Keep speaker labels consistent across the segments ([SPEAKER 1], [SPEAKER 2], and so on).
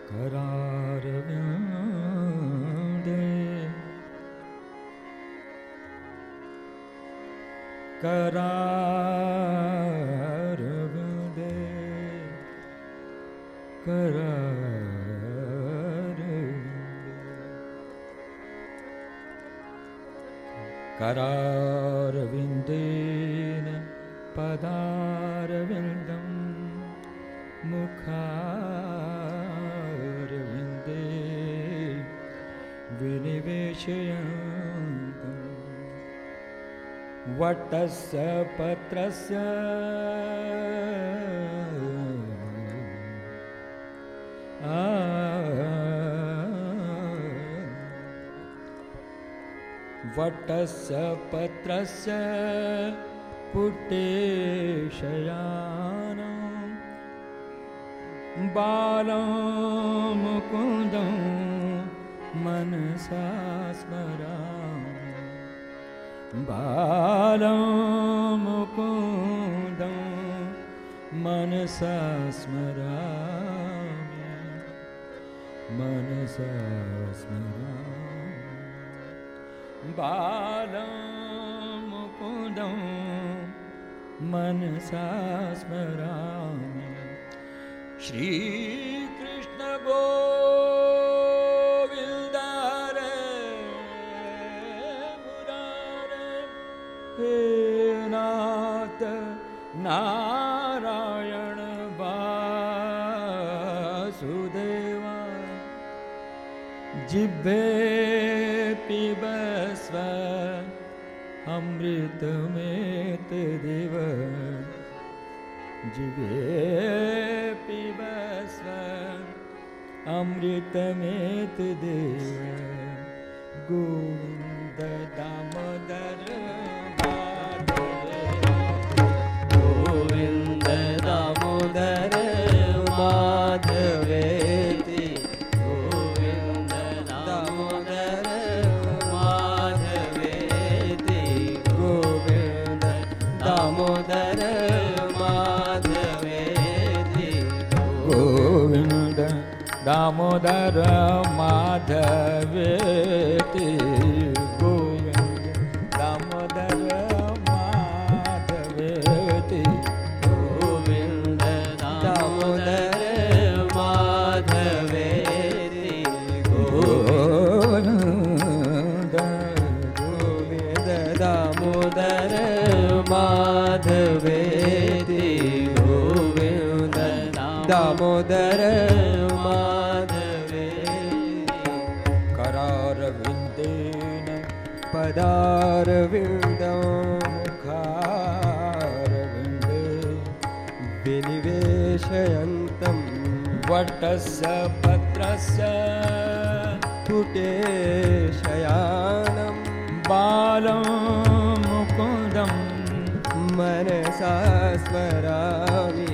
[SPEAKER 1] करारविन्दे करारविन्दे करारविन्देन पदारविन्दं मुखारविन्दे विनिवेशयन्तं वटस्य पत्रस्य वटस्य पत्रस्य पुटेशयानं बालं मुकुन्दं मनसा स्मरामि बालं मुकुन्दं मनसा स्मरामि मनसा स्मरामि बालं मुकुन्दं मनसा स्मरामि श्री कृष्ण गोविन्द हरे मुरारे हे नाथ नारायण वासुदेवा जिह्वे पिबस्व अमृतमेतदेव जिह्वे पिबस्व अमृतमेतदेव गोविन्द दामोदर
[SPEAKER 2] गोविन्द दामोदर माधवेति गोविन्द दामोदर माधवेति गोविन्द दामोदर माधवेति
[SPEAKER 1] गोविन्द दामोदर माधवेति गोविन्द दामोदर माधवेति
[SPEAKER 2] गोविन्द दामोदर माधवेति गोविन्द दामोदर माधवेति गोविन्द दामोदर
[SPEAKER 1] करारविन्देन पदारविन्दं मुखारविन्दे
[SPEAKER 2] विनिवेशयन्तं
[SPEAKER 1] वटस्य पत्रस्य
[SPEAKER 2] पुटेशयानं
[SPEAKER 1] बालं मुकुन्दं
[SPEAKER 2] मनसा स्मरामि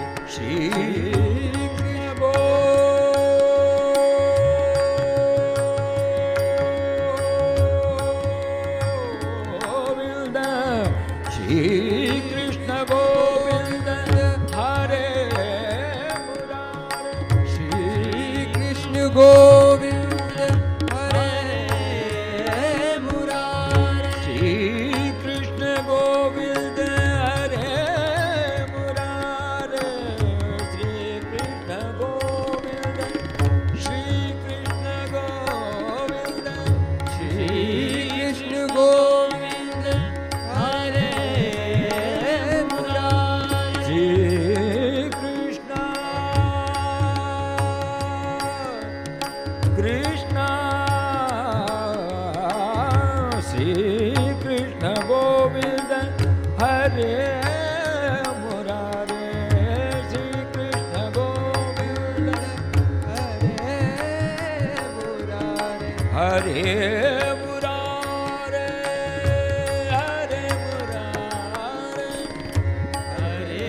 [SPEAKER 1] श्री कृष्ण गोविन्द हरे मुरारे
[SPEAKER 2] श्री कृष्ण गोविन्द हरे मुरारे
[SPEAKER 1] श्री कृष्ण गोविन्द हरे मुरारे श्री कृष्ण गोविन्द श्री कृष्ण गोविन्द
[SPEAKER 2] श्री कृष्ण गोविन्द हरे मुरारे
[SPEAKER 1] श्री कृष्ण कृष्ण श्री कृष्ण गोविन्द हरे मुरारे श्री कृष्ण गोविन्द
[SPEAKER 2] हरे मुरारे
[SPEAKER 1] हरे मुरारे हरे मुरारे
[SPEAKER 2] हरे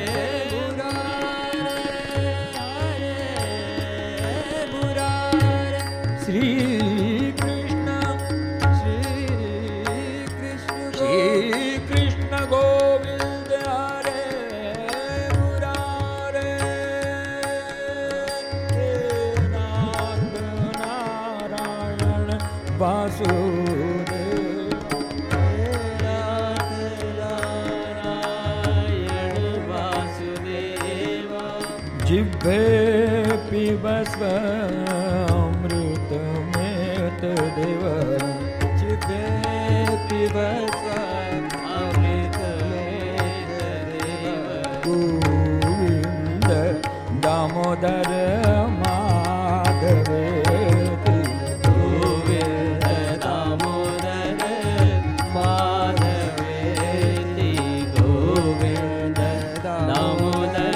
[SPEAKER 2] मुरारे हरे मुरारे
[SPEAKER 1] श्री कृष्ण गोविन्द हरे मुरारे वासुदेव
[SPEAKER 2] नारायण वासुदेव
[SPEAKER 1] जिह्वे पिबस्व अमृतमेतदेव
[SPEAKER 2] जिह्वे पिबस्व अमृतमेतदेव
[SPEAKER 1] गोविन्द दामोदर माधवेति
[SPEAKER 2] गोविन्द दामोदर माधवेति गोविन्द दामोदर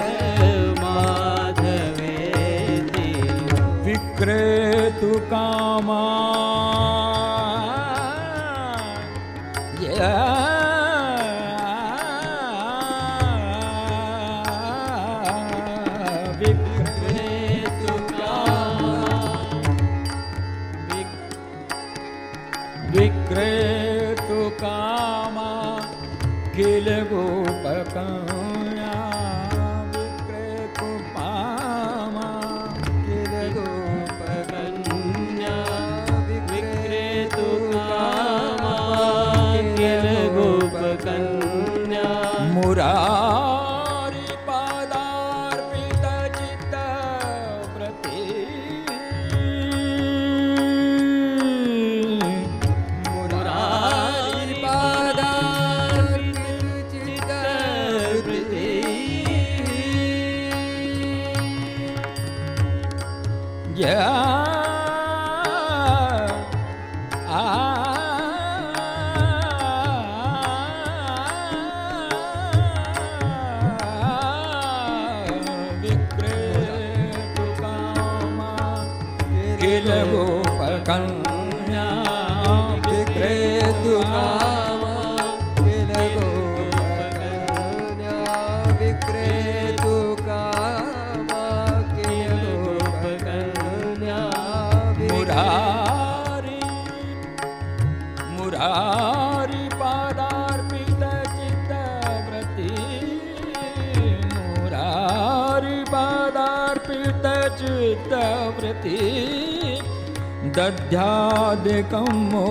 [SPEAKER 2] माधवेति
[SPEAKER 1] विक्रेतु कामा विक्रेतु कामा किल गोपकन्या विक्रेतु कामा
[SPEAKER 2] किल गोपकन्या विक्रेतु कामा किल गोपकन्या
[SPEAKER 1] मुरारी पादार्पित चित्त व्रते
[SPEAKER 2] मुरारी पादार्पित चित्त व्रते
[SPEAKER 1] विक्रेतु कामा किल गोपकन्या
[SPEAKER 2] विक्रेतु कामा किल गोपकन्या विक्रेतु कामा किल गोपकन्या
[SPEAKER 1] मुरारी पादार्पित चित्तव्रती मुरारी पादार्पित चित्तव्रती दध्यादिकं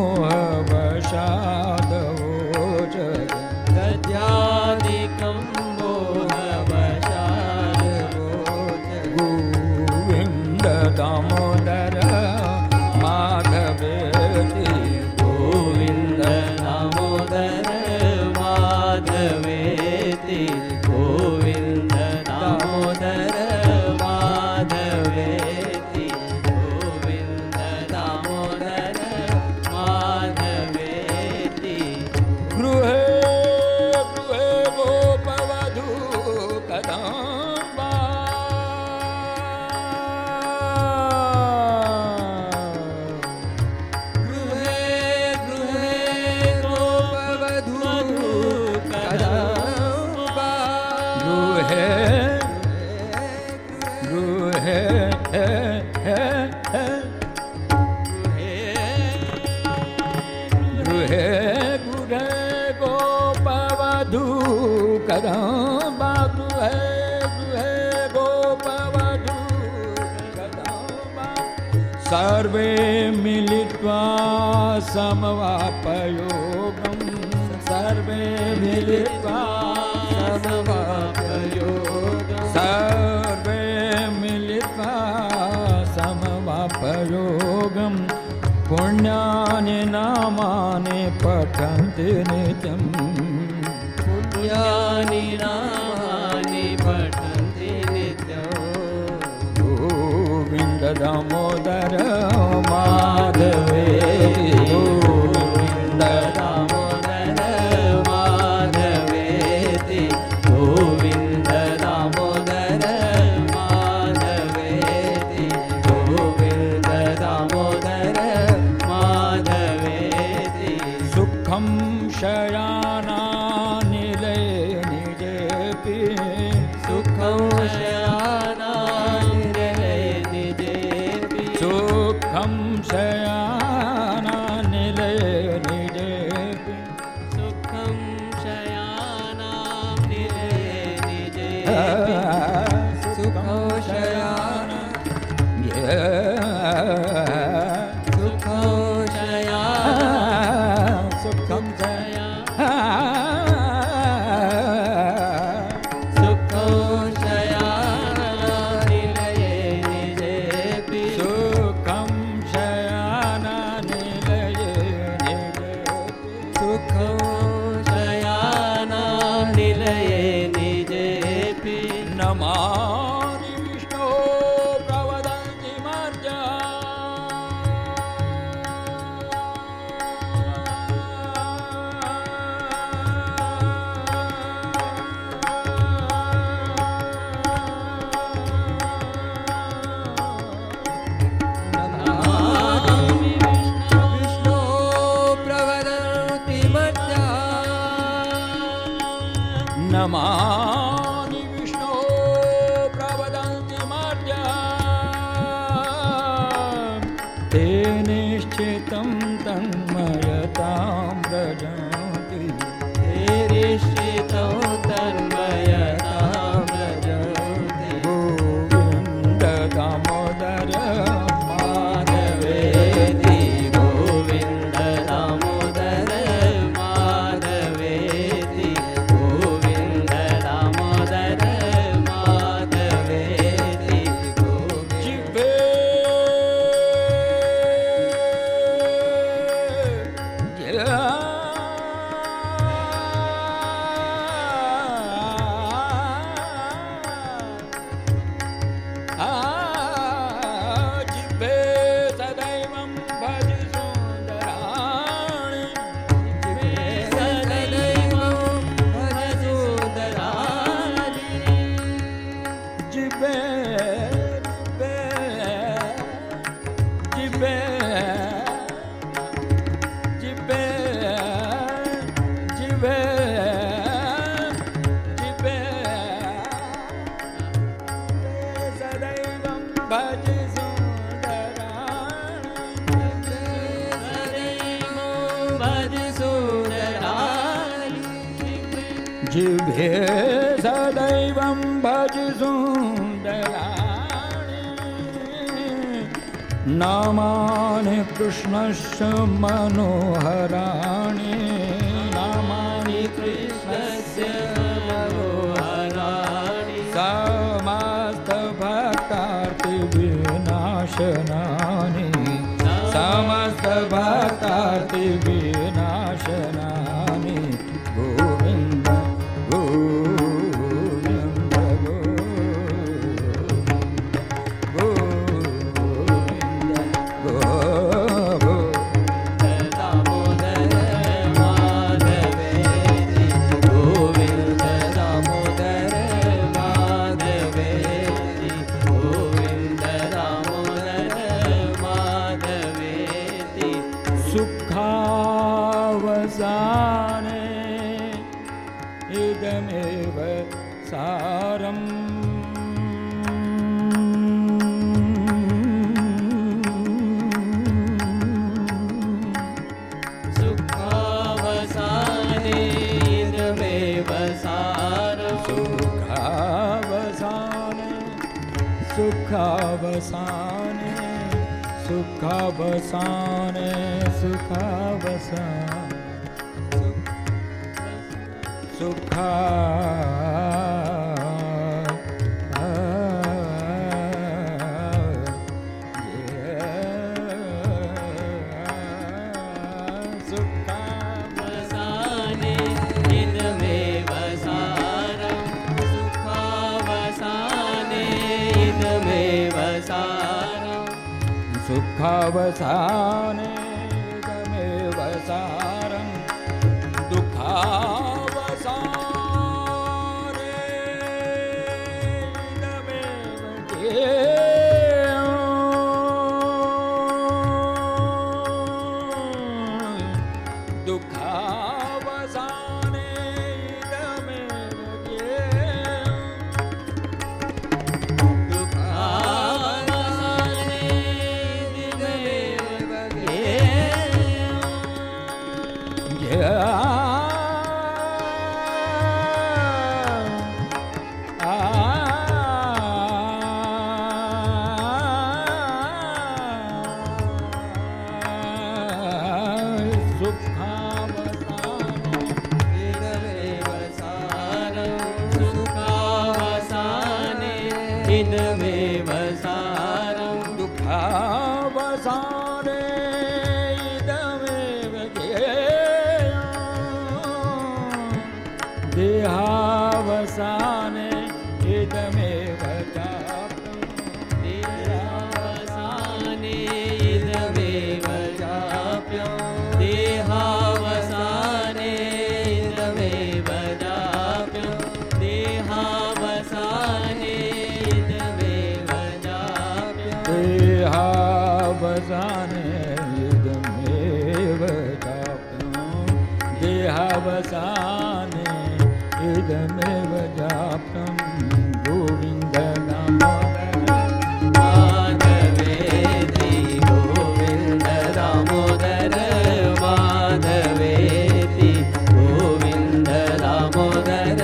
[SPEAKER 1] मोहवशादवो जग
[SPEAKER 2] दध्यादिकं मोहवशादवो जग
[SPEAKER 1] गोविन्द दामोदर माधवेति
[SPEAKER 2] गोविन्द दामोदर माधवेति गोविन्द दामोदर माधवेति गोविन्द दामोदर माधवेति
[SPEAKER 1] गृहे गृहे गोपवधू कदम्बा
[SPEAKER 2] गृहे गृहे गोपवधू कदम्बा
[SPEAKER 1] गृहे गृहे गृहे गृहे गोपवधू कदम्बा गृहे गृहे गोपवधू कदम्बा सर्वे मिलित्वा समवापयोगं सर्वे मिलित्वा
[SPEAKER 2] समवापयोगं
[SPEAKER 1] सर्वे मिलित्वा समवापयोगं पुण्यानि नामानि पठन्ति नित्यं
[SPEAKER 2] पुण्यानि नामानि पठन्ति नित्यं
[SPEAKER 1] गोविन्द दामोदर माधवेति गोविन्द
[SPEAKER 2] दामोदर माधवेति गोविन्द दामोदर माधवेति गोविन्द दामोदर माधवेति
[SPEAKER 1] सुखं शयानानिले निजेपि
[SPEAKER 2] सुखं शयानानिले निजेपि
[SPEAKER 1] सुखं शयानानिले निजेपि
[SPEAKER 2] सुखं शयानानिले निजेपि सुखं शयान सुखं शयान
[SPEAKER 1] भज सुंदराणी
[SPEAKER 2] भज सुंदराणी
[SPEAKER 1] जिह्वे सदैवं भज सुंदराणी नामानि कृष्णस्य मनोहराणि नामानि कृष्णस्य
[SPEAKER 2] मनोहराणि
[SPEAKER 1] समस्त भक्तार्ति विनाशनानि समस्त भक्तार्ति विनाशनानि गोविन्द गोविन्द गोविन्द
[SPEAKER 2] दामोदर माधवेति गोविन्द दामोदर माधवेति गोविन्द दामोदर माधवेति
[SPEAKER 1] सुखावसाने इदमेव सारम्
[SPEAKER 2] सुखावसाने इदमेव सारम्
[SPEAKER 1] सुखावसाने सुखावसाने सुखावसाने सुखावसाने सुखा
[SPEAKER 2] सुखावसाने इदमेव सारम् सुखावसाने इदमेव सारम्
[SPEAKER 1] सुखावसाने इदमेव सारम् दुःखावसाने इदमेव ज्ञेयम् दुःखावसाने इदमेव ज्ञेयम्
[SPEAKER 2] दुःखावसाने इदमेव ज्ञेयम् इदमेव सारम् सुखावसाने इदमेव सारम्
[SPEAKER 1] दुःखावसाने इदमेव ज्ञेयम् देहावसाने इदमेव जाप्यम्
[SPEAKER 2] देहावसाने इदमेव जाप्यम् देहावसाने इदमेव जाप्यम् देहावसाने इदमेव जाप्यम्
[SPEAKER 1] देहावसाने इदमेव जाप्यम् देहावसाने इदमेव जाप्यम् गोविन्द दामोदर
[SPEAKER 2] माधवेति गोविन्द दामोदर माधवेति गोविन्द दामोदर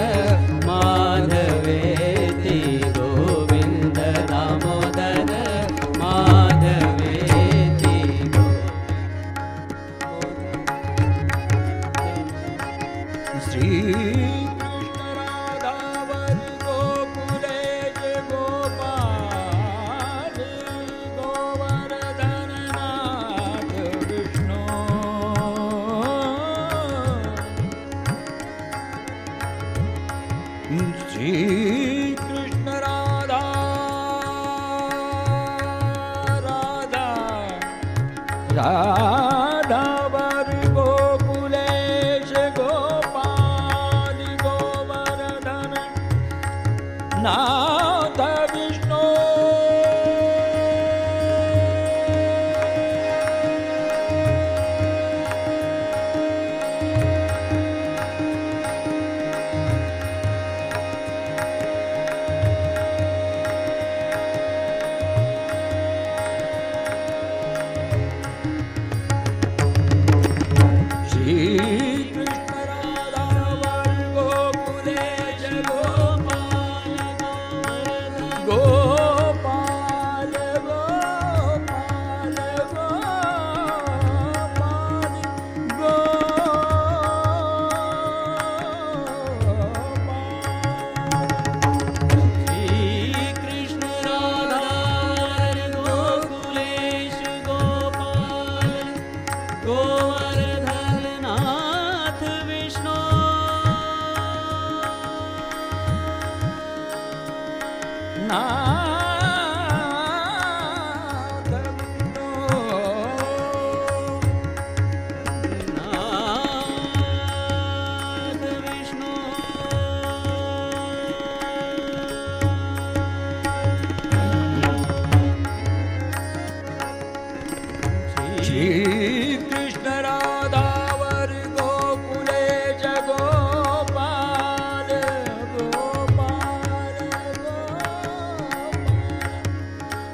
[SPEAKER 2] माधवेति गोविन्द दामोदर माधवेति
[SPEAKER 1] श्री कृष्ण राधा वरि गोकुले जय गोपाल गोवर्धन नाथ विष्णु श्री कृष्ण राधा राधा राधा वरि गोकुलेश गोपाल गोवर्धन नाथ Vishnu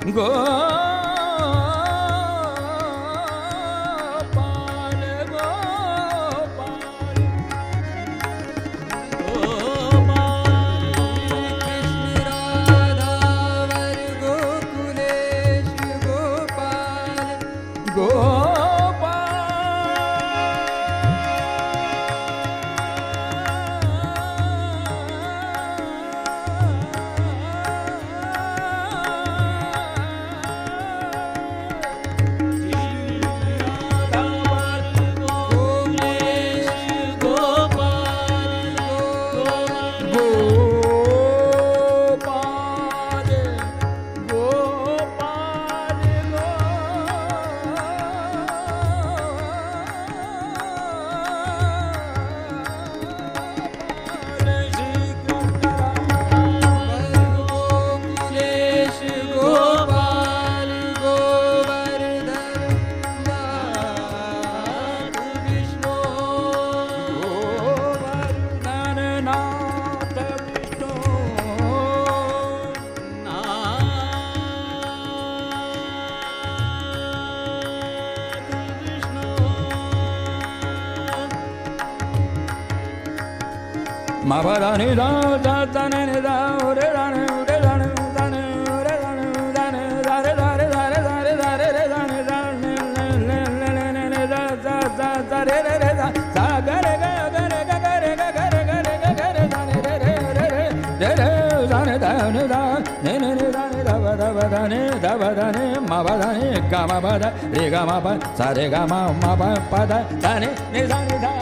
[SPEAKER 1] Gopal Gopal Mabadani da da da ne da ore da ne ore da ne da ne ore da ne da ne da re da re da re da re da re re da ne da ne ne ne ne ne da da da da re re re da sa ga re ga ga re ga ga re ga ga re ga re ga ga re da ne re re re re re re da ne da ne da ne ne ne da ne da ba da ne ma ba da ne ga ma ba da re ga ma ba sa re ga ma ba pa da ne ne da ne da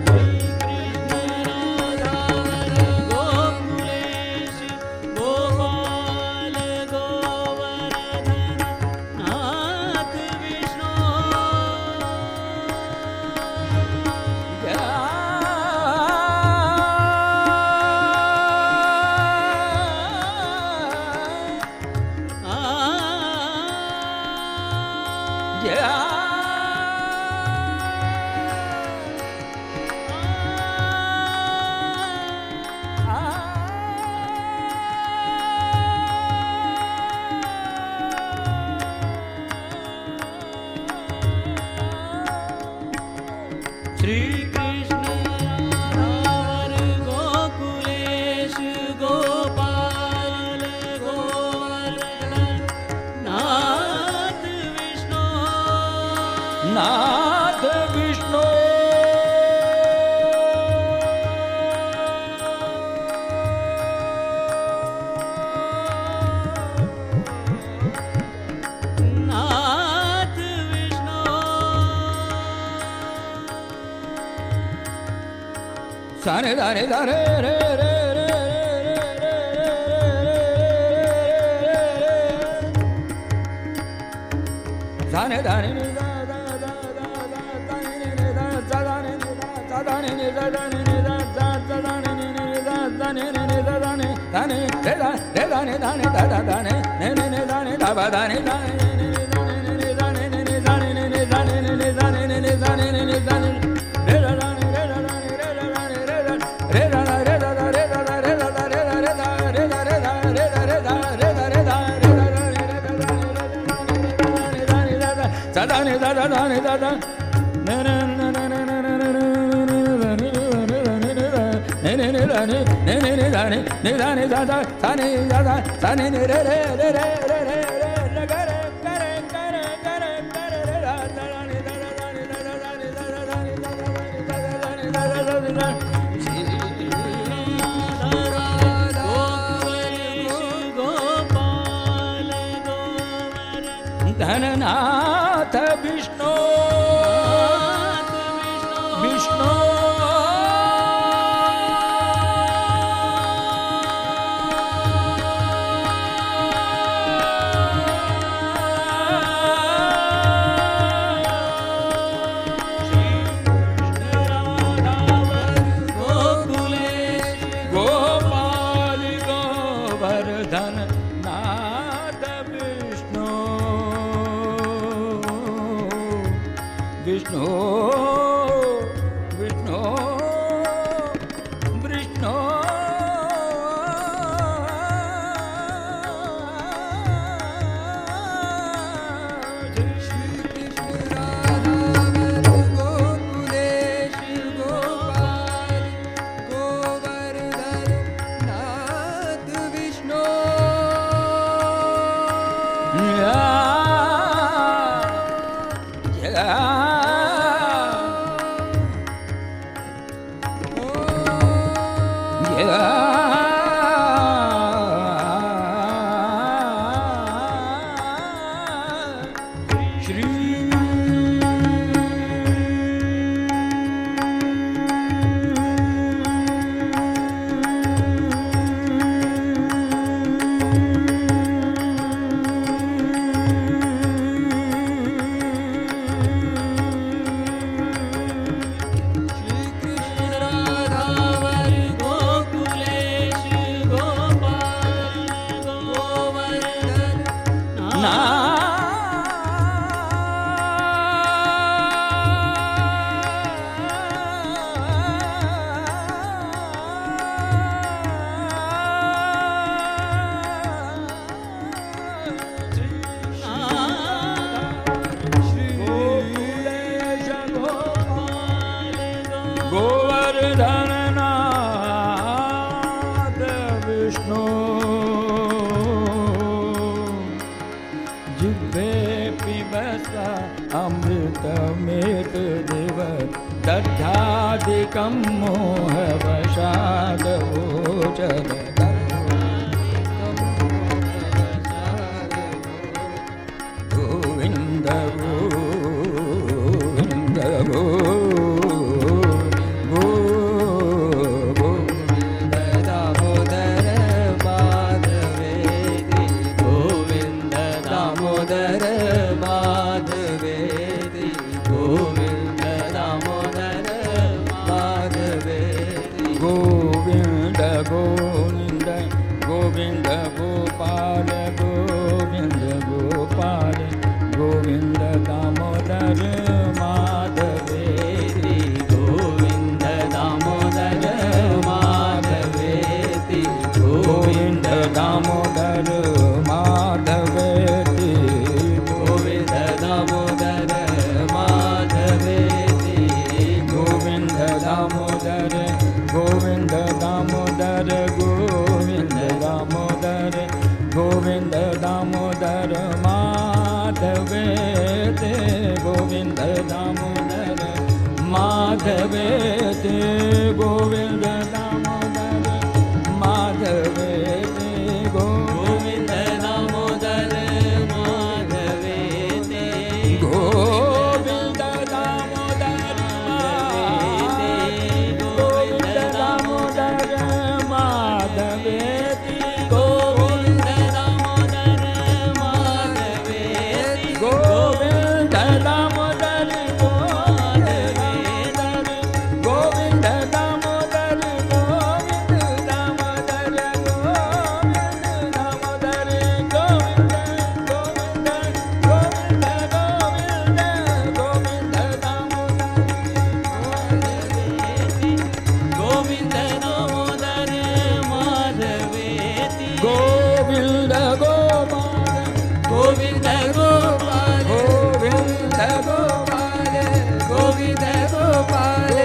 [SPEAKER 1] नाथ विष्णु नाथ विष्णु सारे दारे दारे रे रे रे सारे दारे धननाथ विष्णु विष्णु गोपाल गोवर्धन नाथ विष्णु विष्णु विष्णु विष्णु दध्यादिकं मोहवशादवोचर गोविन्द गोविन्द गोविन्द दामोदर माधवेति गोविन्द दामोदर माधवेति गोविन्द दामोदर माधवेति गोविन्द गोविन्द गोविन्द गोपाल गोविन्द गोपाल गोविन्द दामोदर माधवेति गोविन्द दामोदर माधवेति गोविन्द दामोदर माधवेति गोविन्द दामोदर माधवेति गोविन्द दामोदर गोविन्द दामोदर गोविन्द दामोदर गोविन्द दामोदर माधवेति गोविन्द दामोदर माधवेति गोविन्द दामोदर माधवेति गोविन्द दामोदर माधवेति गोविन्द दामोदर गोविन्द दामोदर माधवेति गोविन्द दामोदर माधवेति गोविन्द दामोदर गोविन्द दामोदर गोविन्द दामोदर गोविन्द दामोदर गोविन्द गोविन्द गोविन्द दामोदर माधवेति गोविन्द गोपाल गोविन्द गोपाल गोविन्द गोपाल गोविन्द गोपाल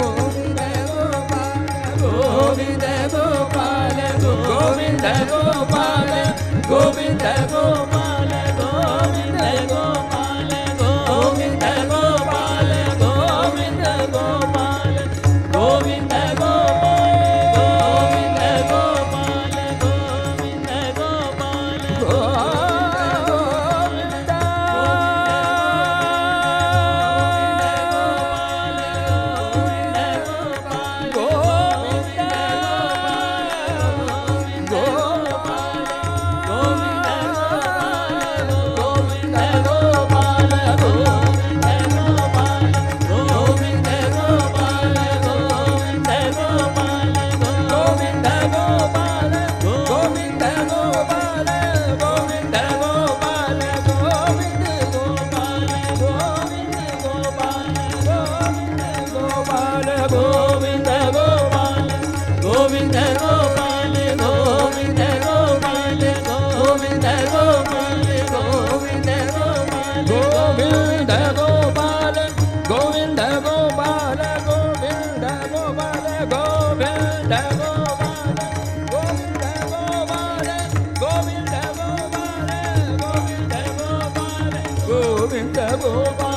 [SPEAKER 1] गोविन्द गोपाल गोविन्द गोपाल गोविन्द गोपाल गोविन्द गोपाल गोविन्द गोपाल गोविन्द गोपाल गोविन्द गोविन्द गोपाल गोविन्द गोपाल गोपाल